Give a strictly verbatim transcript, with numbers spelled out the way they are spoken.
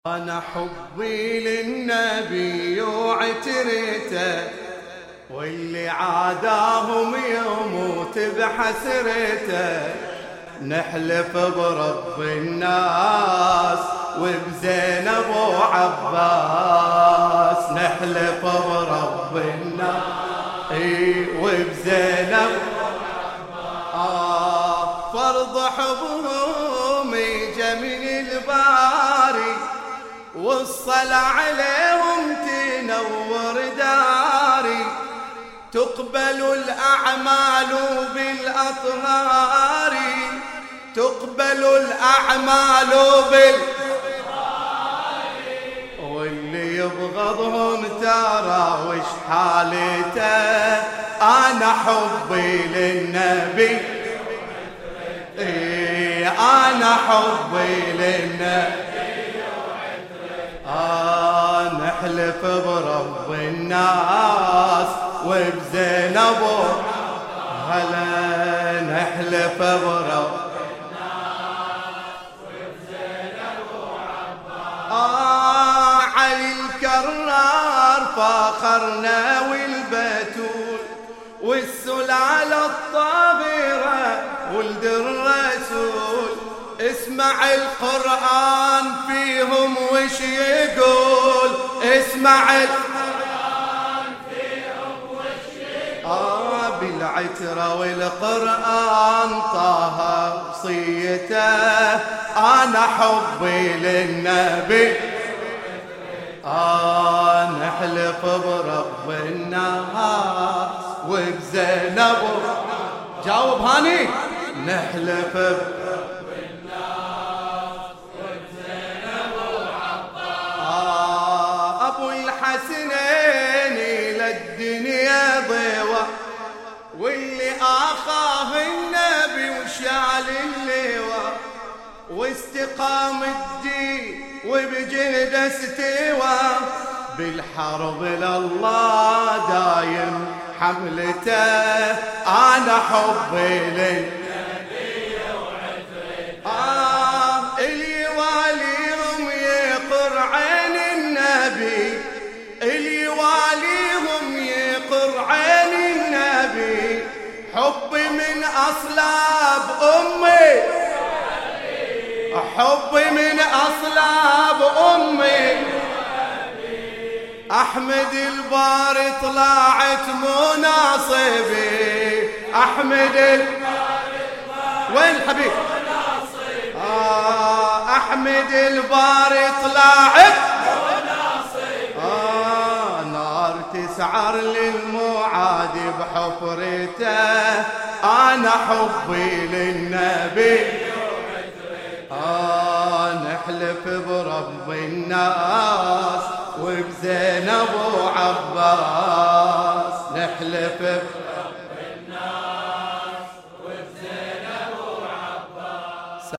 أنا حبي للنبي وعترته، واللي عاداهم يموت بحسرته. نحلف برب الناس وبزينب وعباس، نحلف برب الناس وبزينب آه فرض حبهم جميل الباري، والصلاة عليهم تنور داري. تقبل الأعمال بالأطهار، تقبل الأعمال بالأطهار. واللي يبغضهم ترى وش حالته. أنا حبي للنبي، إيه أنا حبي للنبي. آه نحلف برب الناس وبزينب، هلا نحلف برب الناس وبزينب وعباس. آه علي الكرار فاخرنا والبتول، والسلالة الطاهرة ولد الرسول. اسمع القرآن فيهم وش يقول، اسمع القرآن فيهم وش يقول. آه بالعترة والقرآن طه وصيته. أنا حبي للنبي، آه نحلف برب الناس وبزينب. جاوب هاني. نحلف برب الناس وبزينب وعباس. آه أبو الحسنين للدنيا ضيوة، واللي آخاه النبي وشال اللواء. واستقام الدين وبجهد استوى، بالحرب لله دايم حملته. أنا حبي للنبي وعترته. آه اللي واليهم يقر عين النبي، اللي واليهم يقر عين النبي. حبي من أصلاب أمي، حبي من أصلاب أمي. أحمد الباري طلعت مناصبي، أحمد الباري وين الحبيب؟ آه أحمد الباري طلعت مناصبي. آه نار تسعر للمعاد بحفرته. أنا حبي للنبي، آه نحلف برب الناس وبزينب وعباس. نحلف